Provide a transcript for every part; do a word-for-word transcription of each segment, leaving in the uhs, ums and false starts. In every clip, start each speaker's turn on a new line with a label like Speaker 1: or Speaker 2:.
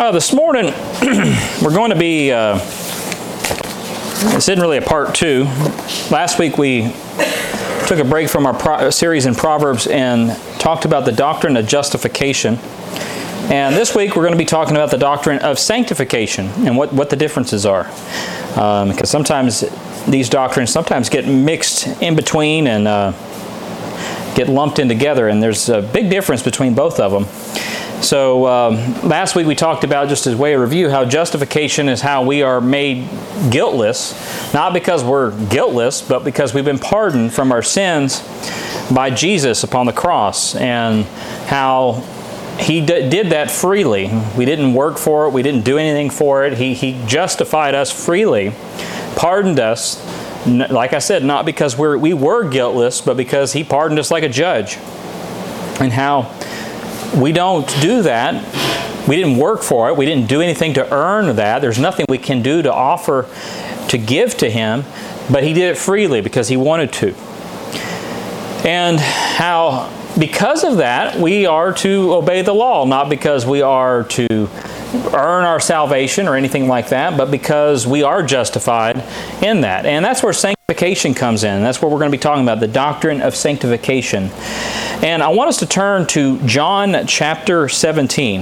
Speaker 1: Uh, this morning, we're going to be, uh, this isn't really a part two. Last week we took a break from our pro- series in Proverbs and talked about the doctrine of justification. And this week we're going to be talking about the doctrine of sanctification and what, what the differences are. Um, because sometimes these doctrines sometimes get mixed in between and uh, get lumped in together, and there's a big difference between both of them. So um, last week we talked about, just as way of review, how justification is how we are made guiltless, not because we're guiltless, but because we've been pardoned from our sins by Jesus upon the cross, and how He d- did that freely. We didn't work for it. We didn't do anything for it. He, he justified us freely, pardoned us, n- like I said, not because we're, we were guiltless, but because He pardoned us like a judge. And how we don't do that. We didn't work for it. We didn't do anything to earn that. There's nothing we can do to offer to give to Him, but He did it freely because He wanted to. And how because of that, we are to obey the law, not because we are to earn our salvation or anything like that, but because we are justified in that. And that's where sanctification comes in. That's what we're going to be talking about, the doctrine of sanctification. And I want us to turn to John chapter seventeen.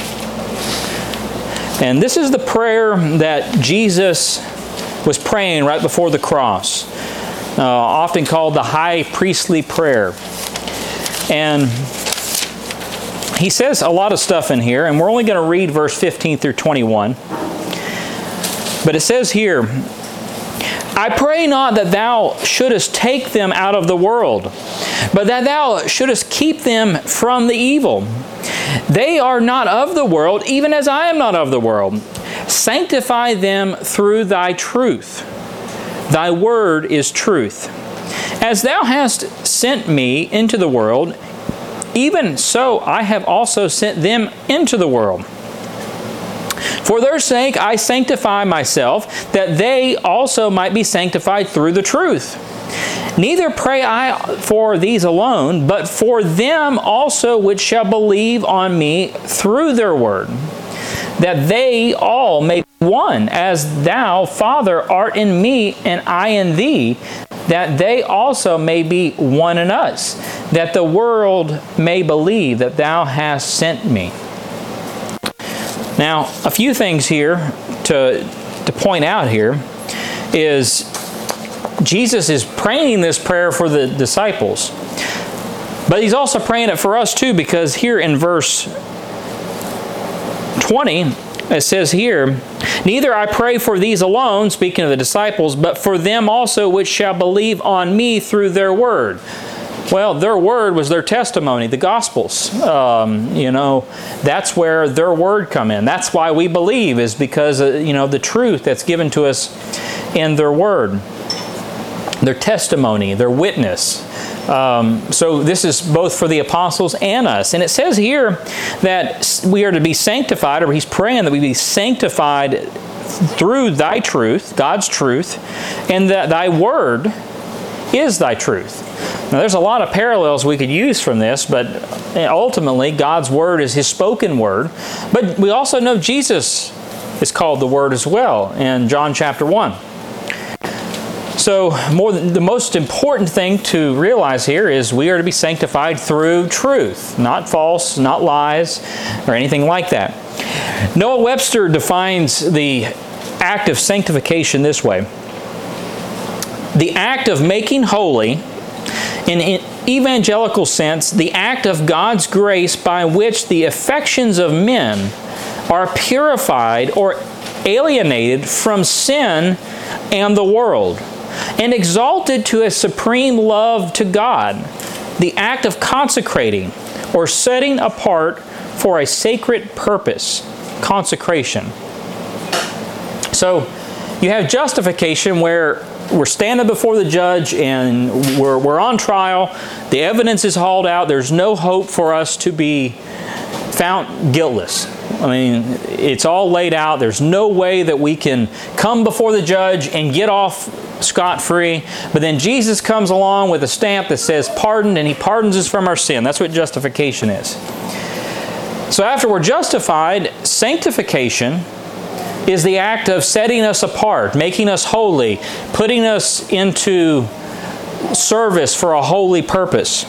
Speaker 1: And this is the prayer that Jesus was praying right before the cross, uh, often called the high priestly prayer. And he says a lot of stuff in here, and we're only going to read verse fifteen through twenty-one. But it says here, I pray not that thou shouldest take them out of the world, but that thou shouldest keep them from the evil. They are not of the world, even as I am not of the world. Sanctify them through thy truth. Thy word is truth. As thou hast sent me into the world, even so I have also sent them into the world. For their sake I sanctify myself, that they also might be sanctified through the truth. Neither pray I for these alone, but for them also which shall believe on me through their word, that they all may be one, as thou, Father, art in me, and I in thee, that they also may be one in us, that the world may believe that thou hast sent me. Now, a few things here to, to point out here is Jesus is praying this prayer for the disciples, but He's also praying it for us too, because here in verse twenty, it says here, neither I pray for these alone, speaking of the disciples, but for them also which shall believe on me through their word. Well, their word was their testimony, the Gospels. Um, you know, that's where their word come in. That's why we believe, is because, uh, you know, the truth that's given to us in their word. Their testimony, their witness. Um, so this is both for the apostles and us. And it says here that we are to be sanctified, or He's praying that we be sanctified through Thy truth, God's truth, and that Thy word is Thy truth. Now there's a lot of parallels we could use from this, but ultimately God's word is His spoken word. But we also know Jesus is called the Word as well in John chapter one. So more than, the most important thing to realize here is we are to be sanctified through truth, not false, not lies, or anything like that. Noah Webster defines the act of sanctification this way: the act of making holy, in an evangelical sense, the act of God's grace by which the affections of men are purified or alienated from sin and the world, and exalted to a supreme love to God, the act of consecrating or setting apart for a sacred purpose, consecration. So you have justification, where we're standing before the judge and we're, we're on trial. The evidence is hauled out. There's no hope for us to be found guiltless. I mean, it's all laid out. There's no way that we can come before the judge and get off scot-free. But then Jesus comes along with a stamp that says pardoned, and He pardons us from our sin. That's what justification is. So after we're justified, sanctification is the act of setting us apart, making us holy, putting us into service for a holy purpose.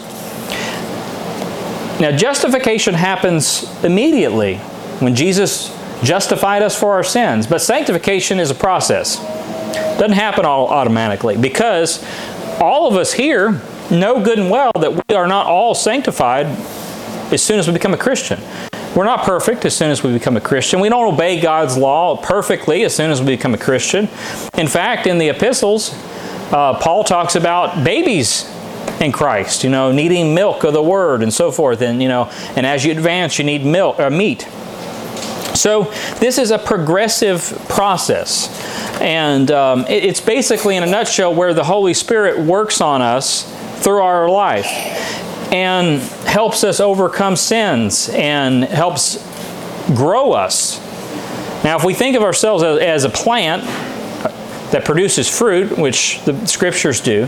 Speaker 1: Now, justification happens immediately when Jesus justified us for our sins, but sanctification is a process. It doesn't happen all automatically, because all of us here know good and well that we are not all sanctified as soon as we become a Christian. We're not perfect as soon as we become a Christian. We don't obey God's law perfectly as soon as we become a Christian. In fact, in the epistles, uh, Paul talks about babies in Christ, you know, needing milk of the Word and so forth. And, you know, and as you advance, you need milk or meat. So this is a progressive process. And um, it, it's basically, in a nutshell, where the Holy Spirit works on us through our life and helps us overcome sins and helps grow us. Now, if we think of ourselves as, as a plant that produces fruit, which the Scriptures do,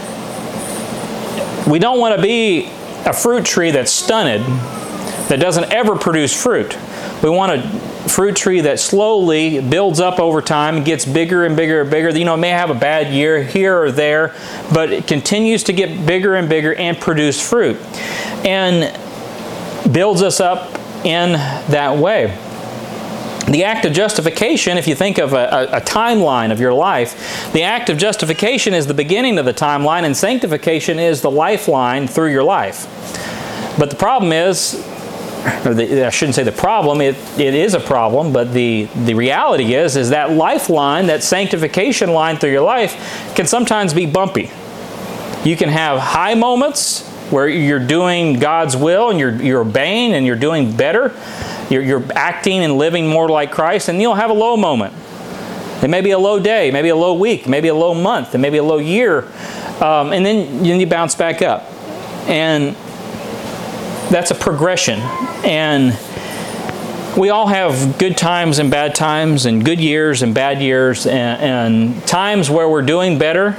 Speaker 1: we don't want to be a fruit tree that's stunted, that doesn't ever produce fruit. We want a fruit tree that slowly builds up over time and gets bigger and bigger and bigger. You know, it may have a bad year here or there, but it continues to get bigger and bigger and produce fruit. And builds us up in that way. The act of justification, if you think of a, a, a timeline of your life, the act of justification is the beginning of the timeline, and sanctification is the lifeline through your life. But the problem is, or the, I shouldn't say the problem, it, it is a problem, but the, the reality is, is that lifeline, that sanctification line through your life can sometimes be bumpy. You can have high moments where you're doing God's will and you're, you're obeying and you're doing better. You're, you're acting and living more like Christ, and you'll have a low moment. It may be a low day, maybe a low week, maybe a low month, and maybe a low year, um, and then, then you bounce back up. And that's a progression. And we all have good times and bad times, and good years and bad years, and, and times where we're doing better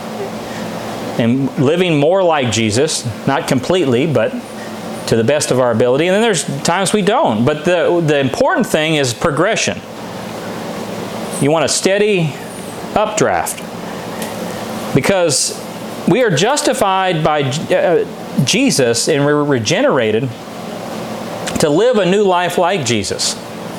Speaker 1: and living more like Jesus, not completely, but to the best of our ability. And then there's times we don't. But the, the important thing is progression. You want a steady updraft. Because we are justified by uh, Jesus, and we're regenerated to live a new life like Jesus.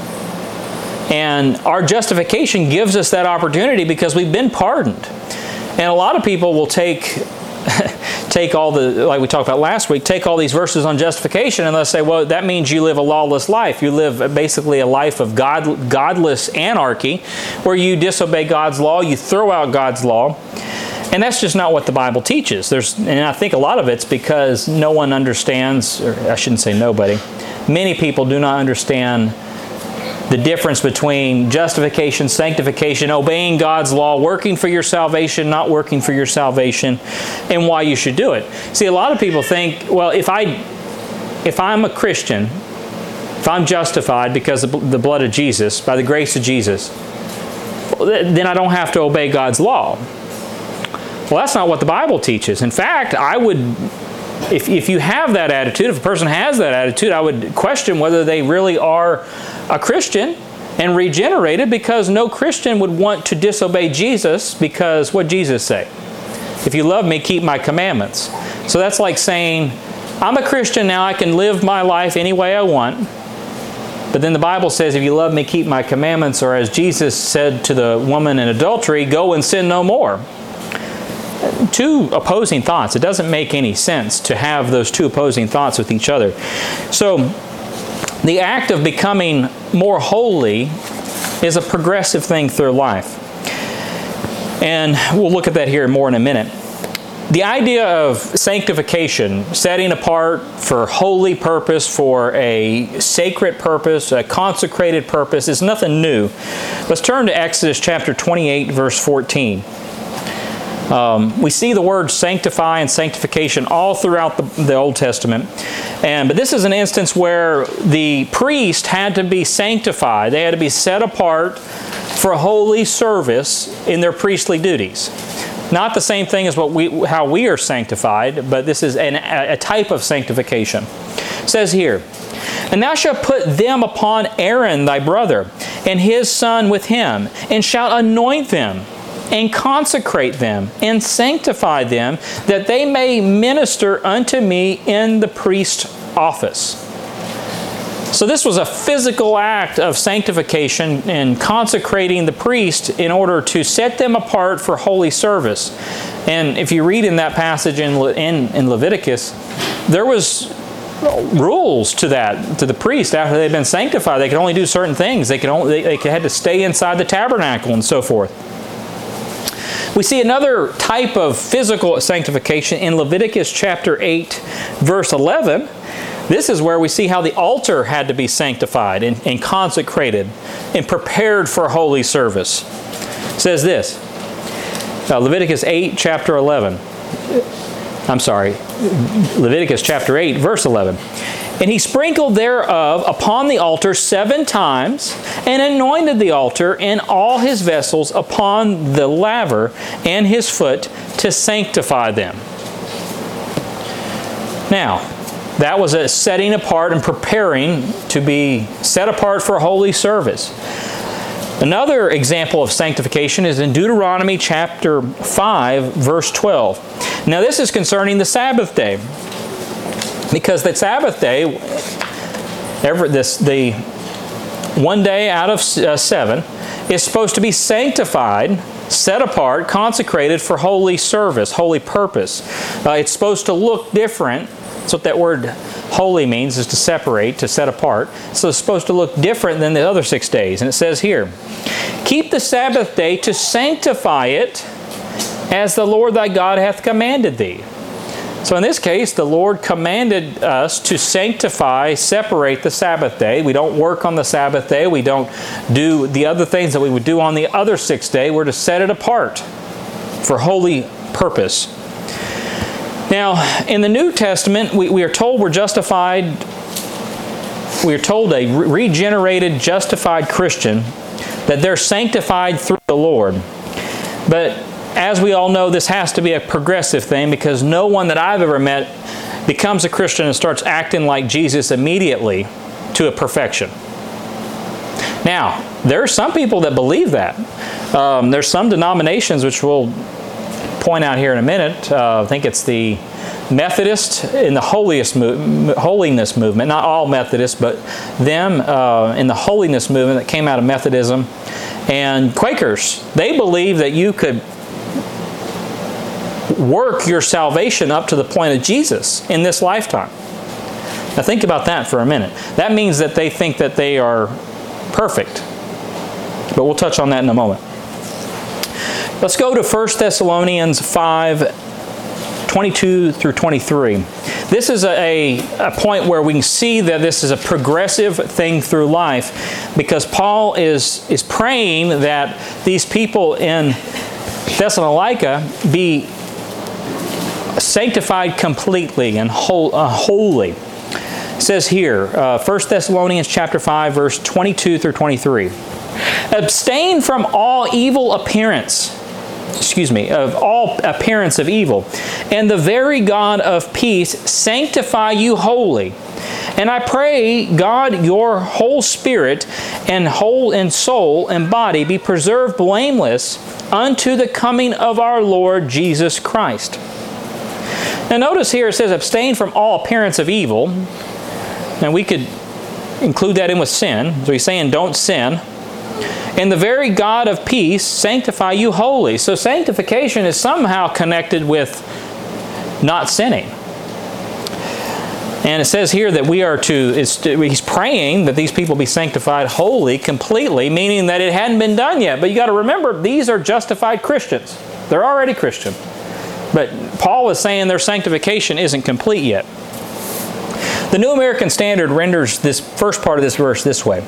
Speaker 1: And our justification gives us that opportunity because we've been pardoned. And a lot of people will take take all the, like we talked about last week, take all these verses on justification and they'll say, well, that means you live a lawless life. You live basically a life of God, godless anarchy, where you disobey God's law, you throw out God's law. And that's just not what the Bible teaches. There's, and I think a lot of it's because no one understands, or I shouldn't say nobody, many people do not understand the difference between justification, sanctification, obeying God's law, working for your salvation, not working for your salvation, and why you should do it. See, a lot of people think, well, if I, if I'm a Christian, if I'm justified because of the blood of Jesus, by the grace of Jesus, then I don't have to obey God's law. Well, that's not what the Bible teaches. In fact, I would, if, if you have that attitude, if a person has that attitude, I would question whether they really are a Christian and regenerated, because no Christian would want to disobey Jesus, because what did Jesus say? If you love me, keep my commandments. So that's like saying, I'm a Christian now, I can live my life any way I want. But then the Bible says, if you love me, keep my commandments, or as Jesus said to the woman in adultery, go and sin no more. Two opposing thoughts. It doesn't make any sense to have those two opposing thoughts with each other. So the act of becoming more holy is a progressive thing through life. And we'll look at that here more in a minute. The idea of sanctification, setting apart for holy purpose, for a sacred purpose, a consecrated purpose, is nothing new. Let's turn to Exodus chapter twenty-eight, verse fourteen. Um, we see the word sanctify and sanctification all throughout the, the Old Testament. And, but this is an instance where the priest had to be sanctified. They had to be set apart for a holy service in their priestly duties. Not the same thing as what we, how we are sanctified, but this is an, a type of sanctification. It says here, And thou shalt put them upon Aaron thy brother, and his son with him, and shalt anoint them, and consecrate them, and sanctify them, that they may minister unto me in the priest's office. So this was a physical act of sanctification and consecrating the priest in order to set them apart for holy service. And if you read in that passage in, Le in, in Leviticus, there was rules to that, to the priest after they'd been sanctified. They could only do certain things. They could only they, they had to stay inside the tabernacle and so forth. We see another type of physical sanctification in Leviticus chapter eight, verse eleven. This is where we see how the altar had to be sanctified and, and consecrated and prepared for holy service. It says this, uh, Leviticus eight, chapter eleven. I'm sorry, Leviticus chapter eight, verse eleven. And he sprinkled thereof upon the altar seven times, and anointed the altar and all his vessels upon the laver and his foot to sanctify them. Now, that was a setting apart and preparing to be set apart for holy service. Another example of sanctification is in Deuteronomy chapter five, verse twelve. Now this is concerning the Sabbath day. Because the Sabbath day, every, this, the one day out of uh, seven, is supposed to be sanctified, set apart, consecrated for holy service, holy purpose. Uh, it's supposed to look different. That's what that word holy means, is to separate, to set apart. So it's supposed to look different than the other six days. And it says here, keep the Sabbath day to sanctify it, as the Lord thy God hath commanded thee. So in this case, the Lord commanded us to sanctify, separate the Sabbath day. We don't work on the Sabbath day. We don't do the other things that we would do on the other sixth day. We're to set it apart for holy purpose. Now, in the New Testament, we, we are told we're justified, we are told a regenerated, justified Christian, that they're sanctified through the Lord. But as we all know, this has to be a progressive thing, because no one that I've ever met becomes a Christian and starts acting like Jesus immediately to a perfection. Now, there are some people that believe that. Um, there's some denominations which we'll point out here in a minute. Uh, I think it's the Methodist in the holiest mo holiness movement, not all Methodists, but them uh, in the holiness movement that came out of Methodism. And Quakers, they believe that you could work your salvation up to the point of Jesus in this lifetime. Now think about that for a minute. That means that they think that they are perfect. But we'll touch on that in a moment. Let's go to First Thessalonians five, twenty-two through twenty-three. This is a, a point where we can see that this is a progressive thing through life, because Paul is, is praying that these people in Thessalonica be sanctified completely and whole, uh, holy. It says here, uh, First Thessalonians chapter five, verse twenty-two through twenty-three. Abstain from all evil appearance, excuse me, of all appearance of evil, and the very God of peace sanctify you wholly. And I pray God your whole spirit and whole and soul and body be preserved blameless unto the coming of our Lord Jesus Christ. Now notice here it says abstain from all appearance of evil. Now we could include that in with sin. So he's saying don't sin. And the very God of peace sanctify you wholly. So sanctification is somehow connected with not sinning. And it says here that we are to, it's, he's praying that these people be sanctified wholly, completely, meaning that it hadn't been done yet. But you got to remember, these are justified Christians. They're already Christian. But Paul is saying their sanctification isn't complete yet. The New American Standard renders this first part of this verse this way.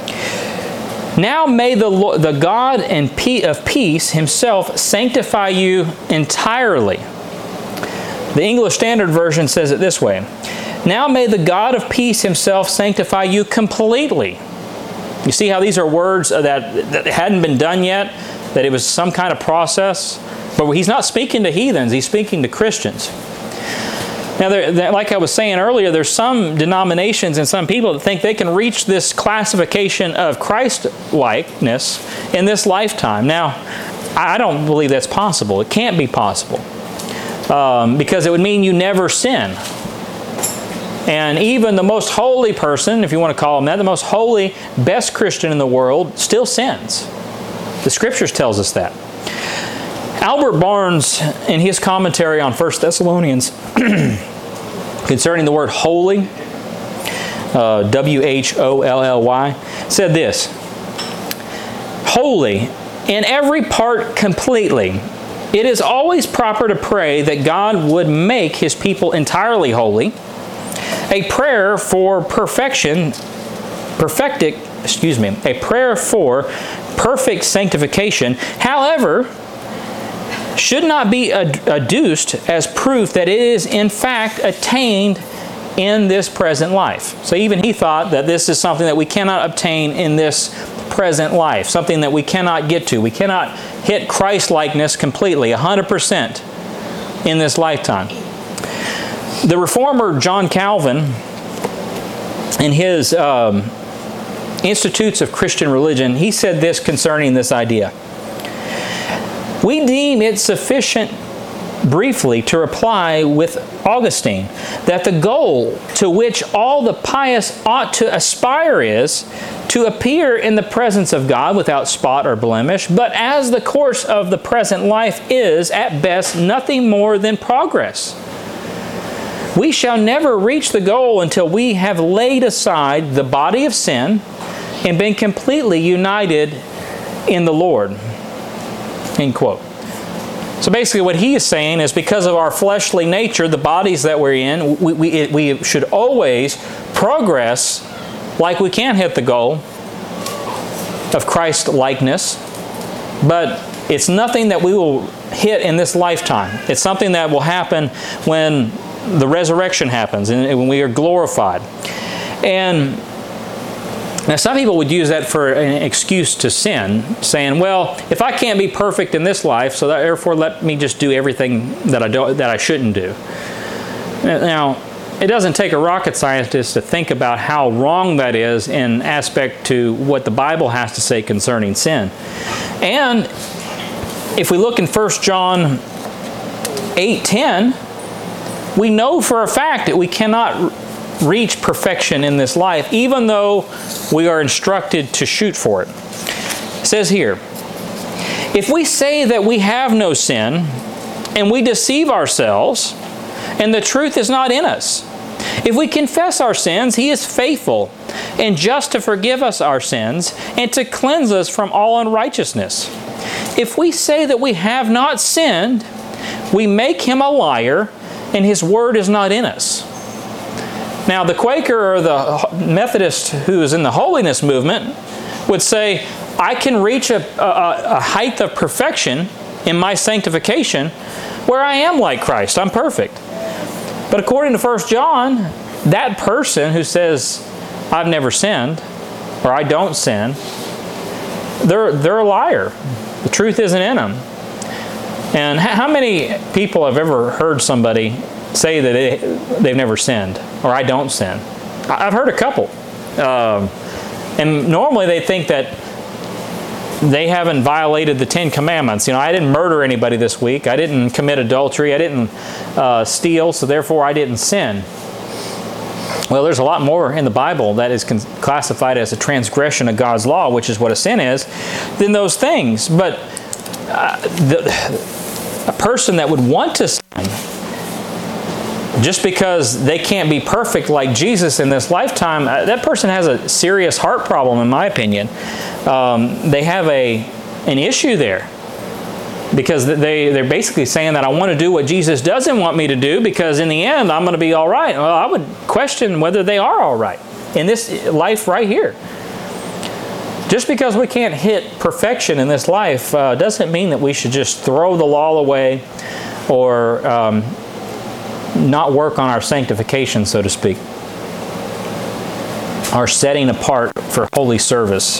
Speaker 1: Now may the, Lord, the God and of peace himself sanctify you entirely. The English Standard Version says it this way. Now may the God of peace himself sanctify you completely. You see how these are words that, that hadn't been done yet, that it was some kind of process? But he's not speaking to heathens, he's speaking to Christians. Now, there, there, like I was saying earlier, there's some denominations and some people that think they can reach this classification of Christ-likeness in this lifetime. Now, I don't believe that's possible. It can't be possible. Um, because it would mean you never sin. And even the most holy person, if you want to call him that, the most holy, best Christian in the world, still sins. The Scriptures tells us that. Albert Barnes, in his commentary on First Thessalonians, concerning the word holy, uh, W H O L L Y, said this: holy, in every part completely, it is always proper to pray that God would make His people entirely holy. A prayer for perfection, perfectic, excuse me, a prayer for perfect sanctification, however, should not be adduced as proof that it is in fact attained in this present life. So even he thought that this is something that we cannot obtain in this present life, something that we cannot get to. We cannot hit Christ-likeness completely, one hundred percent in this lifetime. The Reformer John Calvin, in his um, Institutes of Christian Religion, he said this concerning this idea: we deem it sufficient briefly to reply with Augustine that the goal to which all the pious ought to aspire is to appear in the presence of God without spot or blemish, but as the course of the present life is, at best, nothing more than progress. We shall never reach the goal until we have laid aside the body of sin and been completely united in the Lord. End quote. So basically what he is saying is, because of our fleshly nature, the bodies that we're in, we, we, we should always progress like we can hit the goal of Christ-likeness, but it's nothing that we will hit in this lifetime. It's something that will happen when the resurrection happens and when we are glorified. And now some people would use that for an excuse to sin, saying, well, if I can't be perfect in this life, so that, therefore let me just do everything that I, do, that I shouldn't do. Now, it doesn't take a rocket scientist to think about how wrong that is in aspect to what the Bible has to say concerning sin. And if we look in First John eight ten, we know for a fact that we cannot reach perfection in this life, even though we are instructed to shoot for it. It says here, if we say that we have no sin, and we deceive ourselves, and the truth is not in us. If we confess our sins, He is faithful and just to forgive us our sins and to cleanse us from all unrighteousness. If we say that we have not sinned, we make Him a liar, and His word is not in us. Now, the Quaker or the Methodist who is in the holiness movement would say, I can reach a, a, a height of perfection in my sanctification where I am like Christ. I'm perfect. But according to First John, that person who says, I've never sinned, or I don't sin, they're, they're a liar. The truth isn't in them. And how many people have ever heard somebody say that they, they've never sinned, or I don't sin? I've heard a couple. Um, and normally they think that they haven't violated the Ten Commandments. You know, I didn't murder anybody this week. I didn't commit adultery. I didn't uh, steal, so therefore I didn't sin. Well, there's a lot more in the Bible that is classified as a transgression of God's law, which is what a sin is, than those things. But uh, the, a person that would want to sin, just because they can't be perfect like Jesus in this lifetime, uh, that person has a serious heart problem, in my opinion. Um, they have a an issue there, because they, they're basically saying that I want to do what Jesus doesn't want me to do, because in the end I'm going to be all right. Well, I would question whether they are all right in this life right here. Just because we can't hit perfection in this life uh, doesn't mean that we should just throw the law away or um, not work on our sanctification, so to speak. Our setting apart for holy service.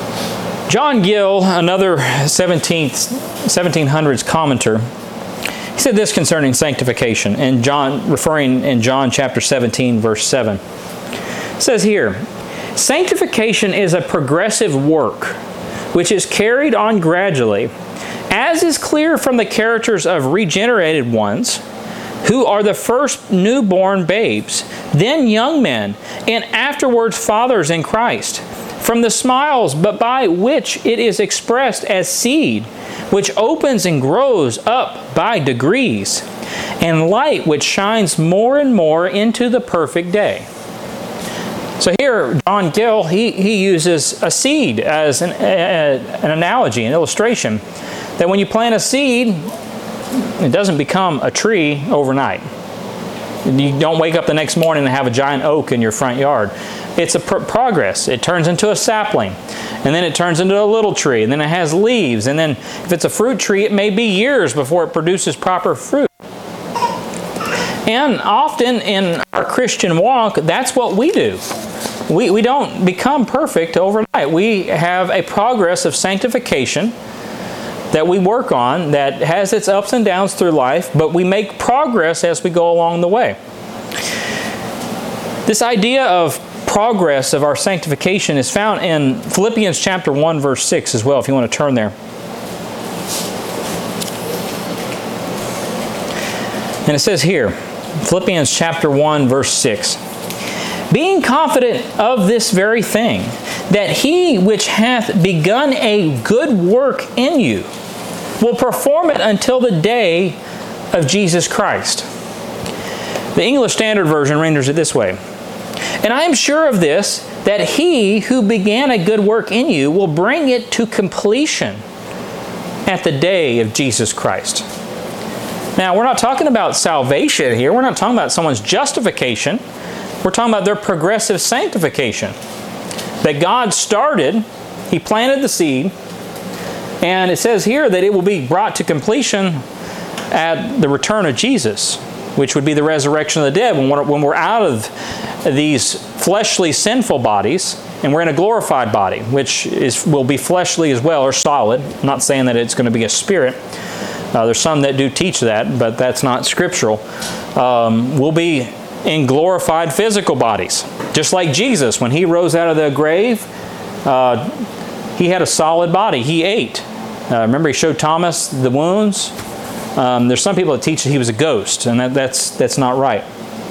Speaker 1: John Gill, another seventeenth, seventeen hundreds commenter, He said this concerning sanctification, in John, referring in John chapter seventeen, verse seven. It says here, sanctification is a progressive work which is carried on gradually, as is clear from the characters of regenerated ones, who are the first newborn babes, then young men, and afterwards fathers in Christ, from the smiles but by which it is expressed as seed, which opens and grows up by degrees, and light which shines more and more into the perfect day. So here, John Gill, he, he uses a seed as an, a, an analogy, an illustration, that when you plant a seed, it doesn't become a tree overnight. You don't wake up the next morning and have a giant oak in your front yard. It's a pr- progress. It turns into a sapling, and then it turns into a little tree, and then it has leaves, and then if it's a fruit tree, it may be years before it produces proper fruit. And often in our Christian walk, that's what we do. We, we don't become perfect overnight. We have a progress of sanctification that we work on that has its ups and downs through life, but we make progress as we go along the way. This idea of progress of our sanctification is found in Philippians chapter one, verse six as well, if you want to turn there. And it says here, Philippians chapter one, verse six, being confident of this very thing, that he which hath begun a good work in you will perform it until the day of Jesus Christ. The English Standard Version renders it this way, and I am sure of this, that he who began a good work in you will bring it to completion at the day of Jesus Christ. Now, we're not talking about salvation here. We're not talking about someone's justification. We're talking about their progressive sanctification. That God started, He planted the seed, and it says here that it will be brought to completion at the return of Jesus, which would be the resurrection of the dead, when we're, when we're out of these fleshly sinful bodies and we're in a glorified body, which is will be fleshly as well, or solid. I'm not saying that it's going to be a spirit. Uh, there's some that do teach that, but that's not scriptural. Um, we'll be in glorified physical bodies. Just like Jesus, when He rose out of the grave, uh, He had a solid body. He ate. Uh, remember He showed Thomas the wounds? Um, there's some people that teach that He was a ghost, and that, that's, that's not right.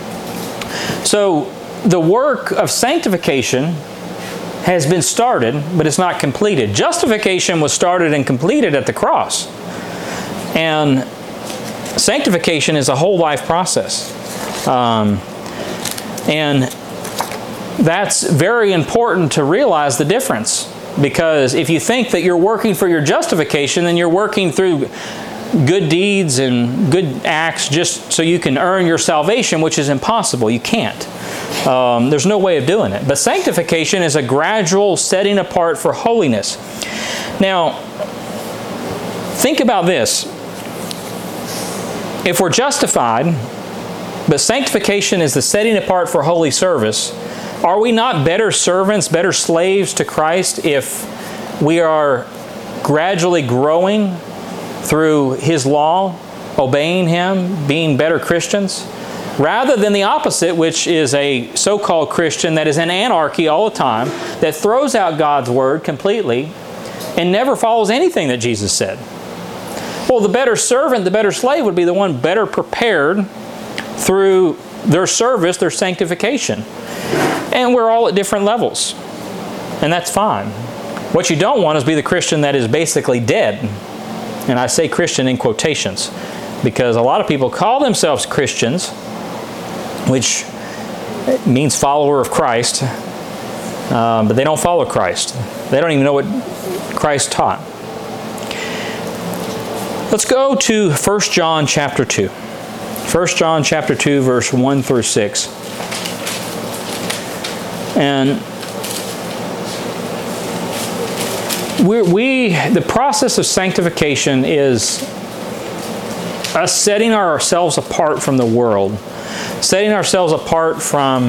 Speaker 1: So the work of sanctification has been started, but it's not completed. Justification was started and completed at the cross. And sanctification is a whole life process. Um, and that's very important to realize the difference. Because if you think that you're working for your justification, then you're working through good deeds and good acts just so you can earn your salvation, which is impossible. You can't. Um, there's no way of doing it. But sanctification is a gradual setting apart for holiness. Now, think about this. If we're justified, but sanctification is the setting apart for holy service, are we not better servants, better slaves to Christ if we are gradually growing through His law, obeying Him, being better Christians, rather than the opposite, which is a so-called Christian that is in anarchy all the time, that throws out God's Word completely and never follows anything that Jesus said? Well, the better servant, the better slave would be the one better prepared through their service, their sanctification. And we're all at different levels. And that's fine. What you don't want is be the Christian that is basically dead. And I say Christian in quotations, because a lot of people call themselves Christians, which means follower of Christ, um, but they don't follow Christ. They don't even know what Christ taught. Let's go to First John chapter two. First John chapter two, verse one through six. And we, we the process of sanctification is us setting ourselves apart from the world, setting ourselves apart from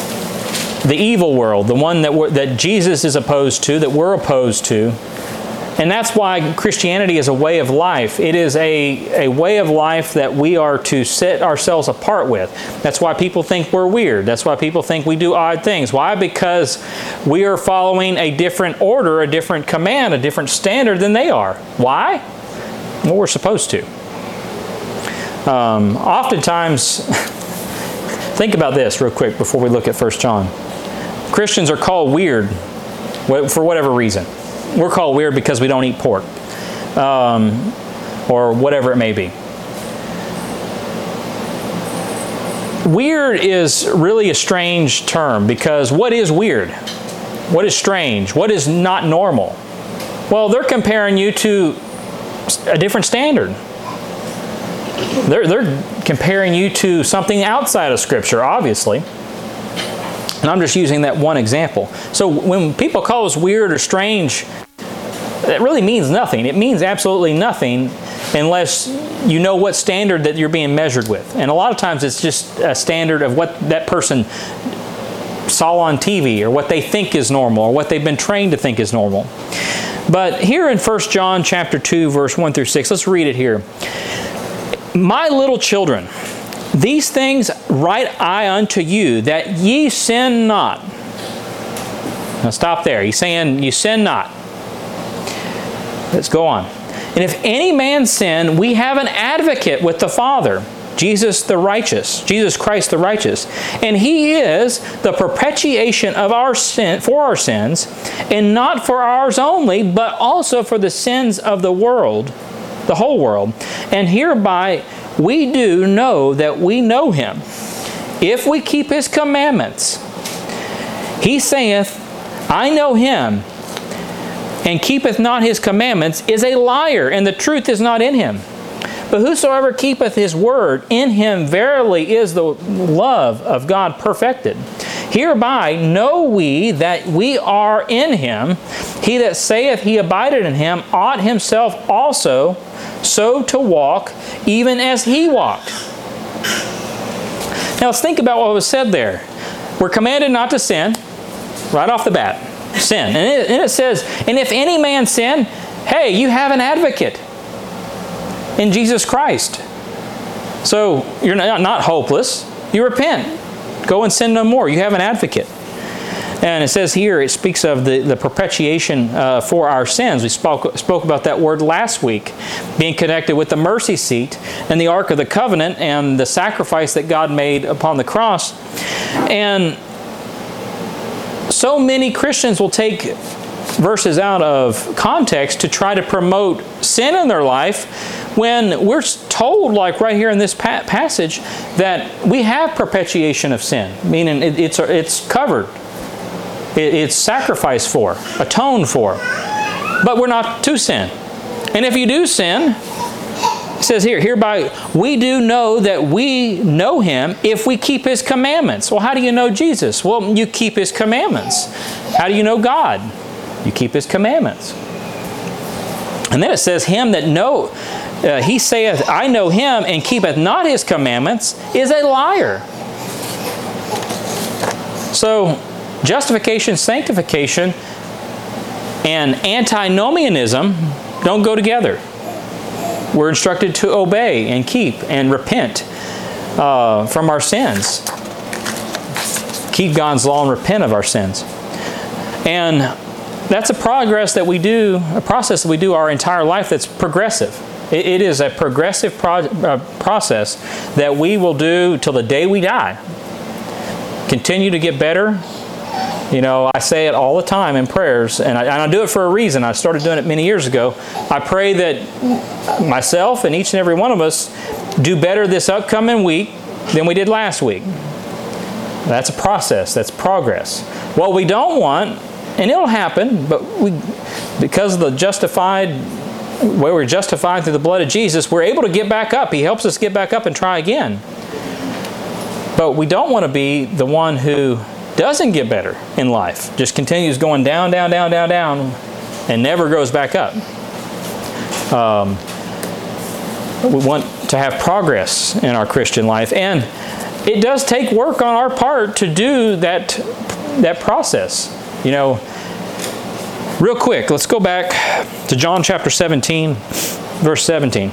Speaker 1: the evil world, the one that we're, that Jesus is opposed to, that we're opposed to, And that's why Christianity is a way of life. It is a, a way of life that we are to set ourselves apart with. That's why people think we're weird. That's why people think we do odd things. Why? Because we are following a different order, a different command, a different standard than they are. Why? Well, we're supposed to. Um, oftentimes, think about this real quick before we look at First John. Christians are called weird for whatever reason. We're called weird because we don't eat pork, um, or whatever it may be. Weird is really a strange term, because what is weird? What is strange? What is not normal? Well, they're comparing you to a different standard. They're, they're comparing you to something outside of Scripture, obviously. And I'm just using that one example. So when people call us weird or strange, that really means nothing. It means absolutely nothing unless you know what standard that you're being measured with. And a lot of times it's just a standard of what that person saw on T V, or what they think is normal, or what they've been trained to think is normal. But here in First John chapter two, verse one through six, let's read it here. My little children, these things write I unto you, that ye sin not. Now stop there. He's saying, you sin not. Let's go on. And if any man sin, we have an advocate with the Father, Jesus the righteous, Jesus Christ the righteous. And He is the propitiation of our sin, for our sins, and not for ours only, but also for the sins of the world, the whole world. And hereby we do know that we know Him, if we keep His commandments. He saith, I know Him, and keepeth not His commandments, is a liar, and the truth is not in him. But whosoever keepeth His word, in him verily is the love of God perfected. Hereby know we that we are in Him. He that saith he abideth in Him ought himself also so to walk, even as He walked. Now let's think about what was said there. We're commanded not to sin, right off the bat. Sin. And it, and it says, and if any man sin, hey, you have an advocate in Jesus Christ. So you're not, not hopeless. You repent. Go and sin no more. You have an advocate. And it says here, it speaks of the, the propitiation uh, for our sins. We spoke, spoke about that word last week, being connected with the mercy seat and the Ark of the Covenant and the sacrifice that God made upon the cross. And so many Christians will take verses out of context to try to promote sin in their life, when we're told, like right here in this pa passage, that we have propitiation of sin, meaning it, it's, it's covered. It, it's sacrificed for, atoned for. But we're not to sin. And if you do sin, it says here, hereby we do know that we know Him if we keep His commandments. Well, how do you know Jesus? Well, you keep His commandments. How do you know God? You keep His commandments. And then it says, him that know, uh, he saith, I know Him, and keepeth not His commandments, is a liar. So, justification, sanctification, and antinomianism don't go together. We're instructed to obey and keep and repent uh, from our sins. Keep God's law and repent of our sins. And that's a progress that we do, a process that we do our entire life that's progressive. It, it is a progressive pro uh, process that we will do till the day we die. Continue to get better. You know, I say it all the time in prayers, and I, and I do it for a reason. I started doing it many years ago. I pray that myself and each and every one of us do better this upcoming week than we did last week. That's a process. That's progress. What we don't want, and it'll happen, but we, because of the justified, where we're justified through the blood of Jesus, we're able to get back up. He helps us get back up and try again. But we don't want to be the one who doesn't get better in life, just continues going down, down, down, down, down, and never goes back up. Um, we want to have progress in our Christian life, and it does take work on our part to do that, that process. You know, Real quick, let's go back to John chapter seventeen, verse seventeen.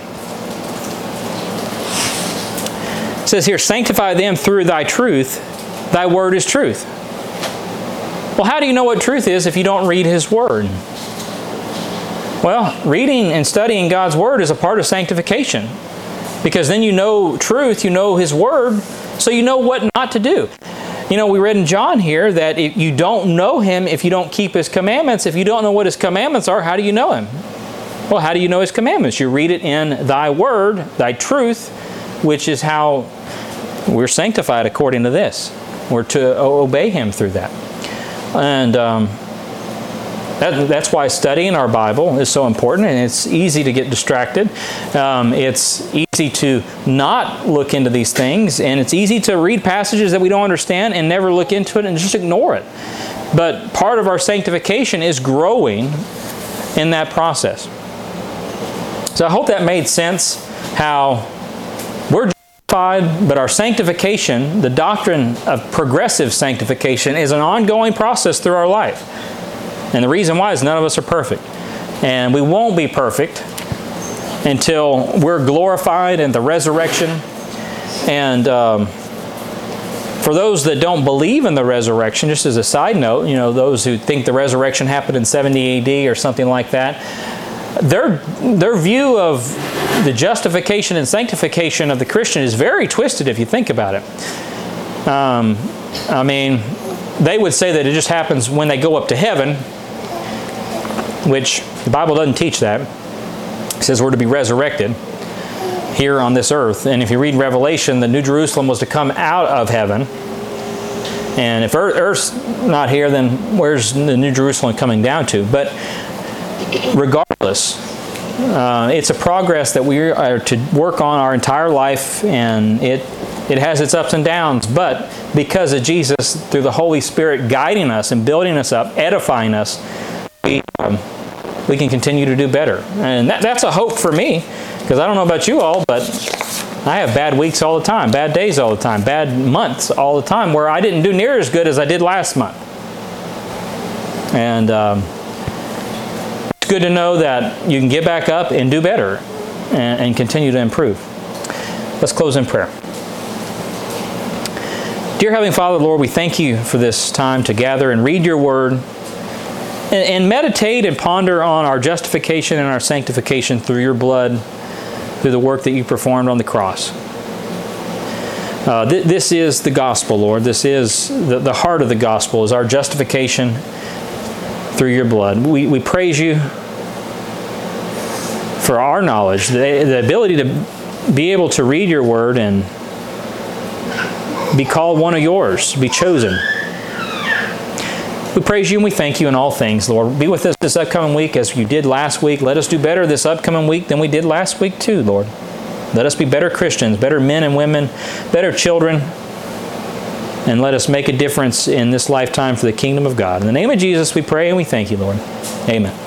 Speaker 1: It says here, sanctify them through thy truth. Thy word is truth. Well, how do you know what truth is if you don't read His Word? Well, reading and studying God's Word is a part of sanctification. Because then you know truth, you know His Word, so you know what not to do. You know, we read in John here that if you don't know Him if you don't keep His commandments. If you don't know what His commandments are, how do you know Him? Well, how do you know His commandments? You read it in Thy Word, Thy truth, which is how we're sanctified according to this. We're to obey Him through that. And um, that, that's why studying our Bible is so important, and it's easy to get distracted. Um, it's easy to not look into these things, and it's easy to read passages that we don't understand and never look into it and just ignore it. But part of our sanctification is growing in that process. So I hope that made sense, how we're justified, but our sanctification, the doctrine of progressive sanctification, is an ongoing process through our life. And the reason why is none of us are perfect. And we won't be perfect until we're glorified in the resurrection. And um, for those that don't believe in the resurrection, just as a side note, you know, those who think the resurrection happened in seventy A D or something like that, their, their view of the justification and sanctification of the Christian is very twisted if you think about it. Um, I mean, they would say that it just happens when they go up to heaven, which the Bible doesn't teach that. It says we're to be resurrected here on this earth. And if you read Revelation, the New Jerusalem was to come out of heaven. And if earth's not here, then where's the New Jerusalem coming down to? But regardless, uh, it's a progress that we are to work on our entire life, and it it has its ups and downs. But because of Jesus, through the Holy Spirit guiding us and building us up, edifying us, we, um, we can continue to do better. And that, that's a hope for me, because I don't know about you all, but I have bad weeks all the time, bad days all the time, bad months all the time, where I didn't do near as good as I did last month. And um, it's good to know that you can get back up and do better and, and continue to improve. Let's close in prayer. Dear Heavenly Father, Lord, we thank You for this time to gather and read Your Word and, and meditate and ponder on our justification and our sanctification through Your blood, through the work that You performed on the cross. Uh, th this is the gospel, Lord. This is the, the heart of the gospel, is our justification through Your blood. We, we praise You for our knowledge, the, the ability to be able to read Your Word and be called one of Yours, be chosen. We praise You and we thank You in all things, Lord. Be with us this upcoming week as You did last week. Let us do better this upcoming week than we did last week too, Lord. Let us be better Christians, better men and women, better children, and let us make a difference in this lifetime for the kingdom of God. In the name of Jesus we pray and we thank You, Lord. Amen.